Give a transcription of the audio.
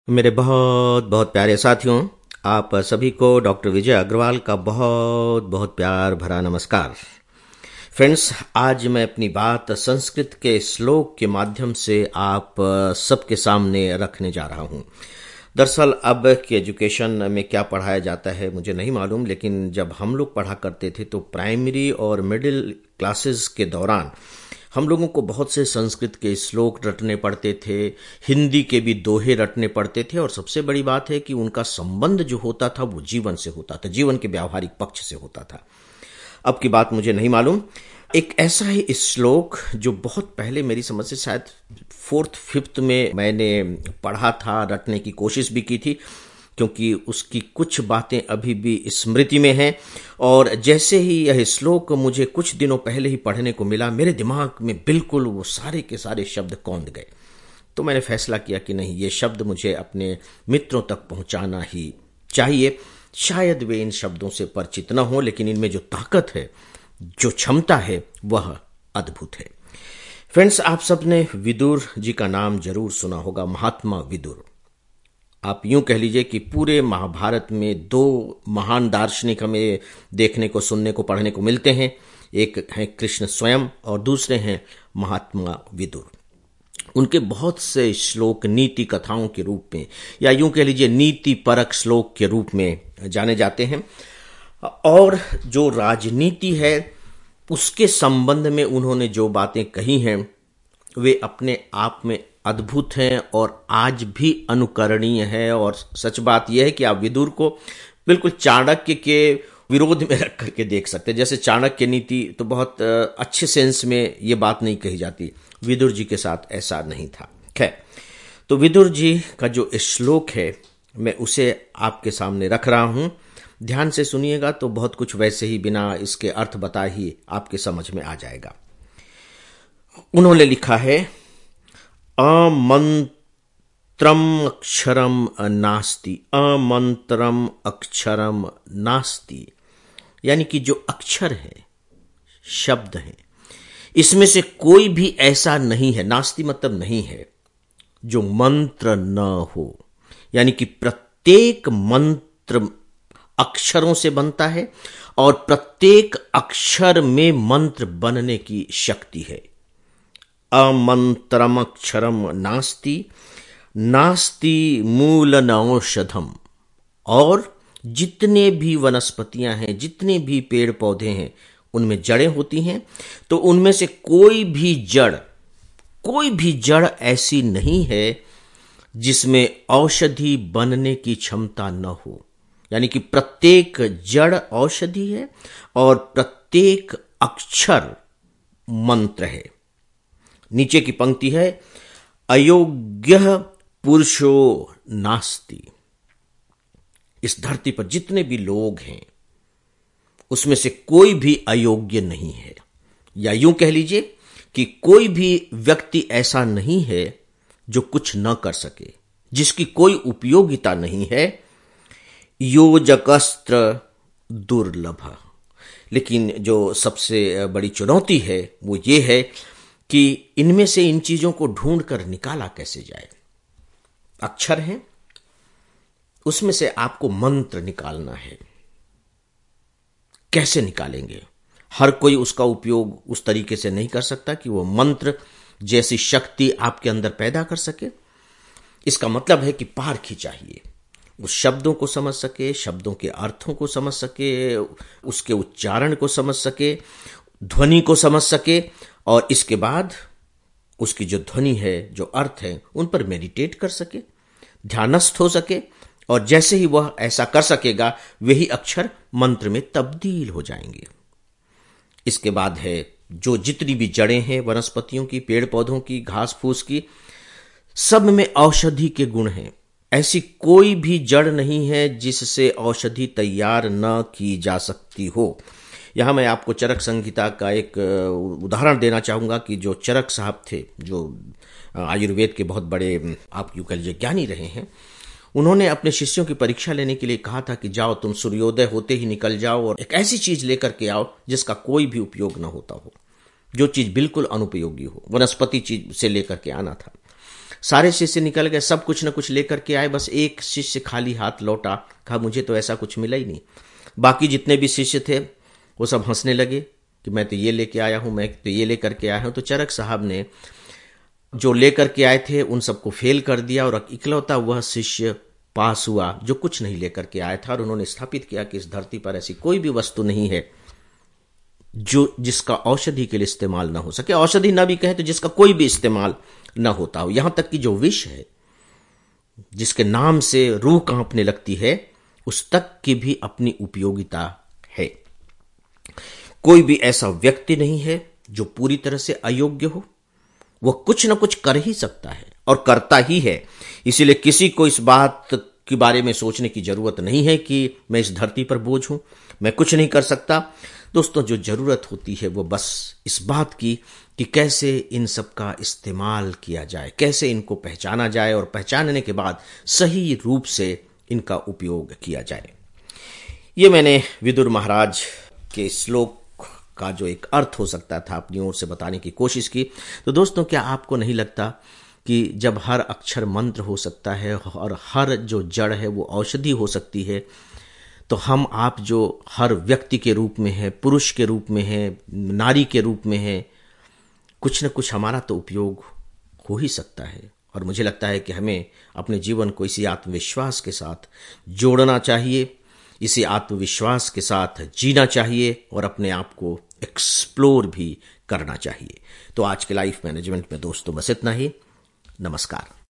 मेरे बहुत बहुत प्यारे साथियों, आप सभी को डॉक्टर विजय अग्रवाल का बहुत बहुत प्यार भरा नमस्कार। फ्रेंड्स, आज मैं अपनी बात संस्कृत के श्लोक के माध्यम से आप सबके सामने रखने जा रहा हूं। दरअसल अब की एजुकेशन में क्या पढ़ाया जाता है मुझे नहीं मालूम, लेकिन जब हम लोग पढ़ा करते थे तो प्राइमरी और मिडिल क्लासेस के दौरान हम लोगों को बहुत से संस्कृत के श्लोक रटने पड़ते थे, हिंदी के भी दोहे रटने पड़ते थे, और सबसे बड़ी बात है कि उनका संबंध जो होता था वो जीवन से होता था, जीवन के व्यावहारिक पक्ष से होता था। अब की बात मुझे नहीं मालूम। एक ऐसा ही श्लोक जो बहुत पहले मेरी समझ से शायद फोर्थ फिफ्थ में मैंने पढ़ा था, रटने की कोशिश भी की थी, क्योंकि उसकी कुछ बातें अभी भी स्मृति में हैं। और जैसे ही यह श्लोक मुझे कुछ दिनों पहले ही पढ़ने को मिला, मेरे दिमाग में बिल्कुल वो सारे के सारे शब्द कौंध गए। तो मैंने फैसला किया कि नहीं, ये शब्द मुझे अपने मित्रों तक पहुंचाना ही चाहिए। शायद वे इन शब्दों से परिचित न हो, लेकिन इनमें जो ताकत है, जो क्षमता है, वह अद्भुत है। फ्रेंड्स, आप सबने विदुर जी का नाम जरूर सुना होगा, महात्मा विदुर। आप यूं कह लीजिए कि पूरे महाभारत में दो महान दार्शनिक हमें देखने को, सुनने को, पढ़ने को मिलते हैं। एक हैं कृष्ण स्वयं और दूसरे हैं महात्मा विदुर। उनके बहुत से श्लोक नीति कथाओं के रूप में, या यूं कह लीजिए नीति परक श्लोक के रूप में जाने जाते हैं। और जो राजनीति है उसके संबंध में उन्होंने जो बातें कही हैं वे अपने आप में अद्भुत हैं और आज भी अनुकरणीय है। और सच बात यह है कि आप विदुर को बिल्कुल चाणक्य के विरोध में रख करके देख सकते हैं। जैसे चाणक्य नीति तो बहुत अच्छे सेंस में ये बात नहीं कही जाती, विदुर जी के साथ ऐसा नहीं था। खैर, तो विदुर जी का जो श्लोक है मैं उसे आपके सामने रख रहा हूं। ध्यान से सुनिएगा तो बहुत कुछ वैसे ही बिना इसके अर्थ बताए ही आपके समझ में आ जाएगा। उन्होंने लिखा है, अमंत्रम अक्षरम नास्ति, अमंत्रम अक्षरम नास्ति। यानी कि जो अक्षर है, शब्द है, इसमें से कोई भी ऐसा नहीं है, नास्ति मतलब नहीं है, जो मंत्र न हो। यानी कि प्रत्येक मंत्र अक्षरों से बनता है और प्रत्येक अक्षर में मंत्र बनने की शक्ति है। अमंत्रमक्षरम नास्ति, नास्ति मूलन औषधम। और जितने भी वनस्पतियां हैं, जितने भी पेड़ पौधे हैं, उनमें जड़ें होती हैं, तो उनमें से कोई भी जड़ ऐसी नहीं है जिसमें औषधि बनने की क्षमता न हो। यानी कि प्रत्येक जड़ औषधि है और प्रत्येक अक्षर मंत्र है। नीचे की पंक्ति है, अयोग्य पुरुषो नास्ति। इस धरती पर जितने भी लोग हैं उसमें से कोई भी अयोग्य नहीं है। या यूं कह लीजिए कि कोई भी व्यक्ति ऐसा नहीं है जो कुछ न कर सके, जिसकी कोई उपयोगिता नहीं है। योजकस्त्र दुर्लभ। लेकिन जो सबसे बड़ी चुनौती है वो ये है कि इनमें से इन चीजों को ढूंढ कर निकाला कैसे जाए। अक्षर हैं, उसमें से आपको मंत्र निकालना है। कैसे निकालेंगे? हर कोई उसका उपयोग उस तरीके से नहीं कर सकता कि वो मंत्र जैसी शक्ति आपके अंदर पैदा कर सके। इसका मतलब है कि पारखी चाहिए, उस शब्दों को समझ सके, शब्दों के अर्थों को समझ सके, उसके उच्चारण को समझ सके, ध्वनि को समझ सके, और इसके बाद उसकी जो ध्वनि है, जो अर्थ है, उन पर मेडिटेट कर सके, ध्यानस्थ हो सके। और जैसे ही वह ऐसा कर सकेगा, वही अक्षर मंत्र में तब्दील हो जाएंगे। इसके बाद है जो जितनी भी जड़ें हैं वनस्पतियों की, पेड़ पौधों की, घास फूस की, सब में औषधि के गुण हैं। ऐसी कोई भी जड़ नहीं है जिससे औषधि तैयार न की जा सकती हो। यहां मैं आपको चरक संहिता का एक उदाहरण देना चाहूंगा कि जो चरक साहब थे, जो आयुर्वेद के बहुत बड़े आप यूं कह लीजिए ज्ञानी रहे हैं, उन्होंने अपने शिष्यों की परीक्षा लेने के लिए कहा था कि जाओ तुम सूर्योदय होते ही निकल जाओ और एक ऐसी चीज लेकर के आओ जिसका कोई भी उपयोग न होता हो, जो चीज बिल्कुल अनुपयोगी हो। वनस्पति चीज से लेकर के आना था। सारे शिष्य निकल गए, सब कुछ न कुछ लेकर के आए, बस एक शिष्य खाली हाथ लौटा, कहा मुझे तो ऐसा कुछ मिला ही नहीं। बाकी जितने भी शिष्य थे वो सब हंसने लगे कि मैं तो ये लेके आया हूं, मैं तो ये लेकर के आया हूं। तो चरक साहब ने जो लेकर के आए थे उन सबको फेल कर दिया और इकलौता वह शिष्य पास हुआ जो कुछ नहीं लेकर के आया था। और उन्होंने स्थापित किया कि इस धरती पर ऐसी कोई भी वस्तु नहीं है जो जिसका औषधि के लिए इस्तेमाल ना हो सके। औषधि ना भी कहे तो जिसका कोई भी इस्तेमाल ना होता हो। यहां तक कि जो विष है, जिसके नाम से रूह कांपने लगती है, उस तक की भी अपनी उपयोगिता है। कोई भी ऐसा व्यक्ति नहीं है जो पूरी तरह से अयोग्य हो। वह कुछ ना कुछ कर ही सकता है और करता ही है। इसीलिए किसी को इस बात के बारे में सोचने की जरूरत नहीं है कि मैं इस धरती पर बोझ हूं, मैं कुछ नहीं कर सकता। दोस्तों, जो जरूरत होती है वो बस इस बात की कि कैसे इन सब का इस्तेमाल किया जाए, कैसे इनको पहचाना जाए और पहचानने के बाद सही रूप से इनका उपयोग किया जाए। ये मैंने विदुर महाराज के श्लोक का जो एक अर्थ हो सकता था अपनी ओर से बताने की कोशिश की। तो दोस्तों, क्या आपको नहीं लगता कि जब हर अक्षर मंत्र हो सकता है और हर जो जड़ है वो औषधि हो सकती है, तो हम आप जो हर व्यक्ति के रूप में है, पुरुष के रूप में है, नारी के रूप में है, कुछ न कुछ हमारा तो उपयोग हो ही सकता है। और मुझे लगता है कि हमें अपने जीवन को इसी आत्मविश्वास के साथ जोड़ना चाहिए, इसी आत्मविश्वास के साथ जीना चाहिए और अपने आप को एक्सप्लोर भी करना चाहिए। तो आज के लाइफ मैनेजमेंट में दोस्तों बस इतना ही। नमस्कार।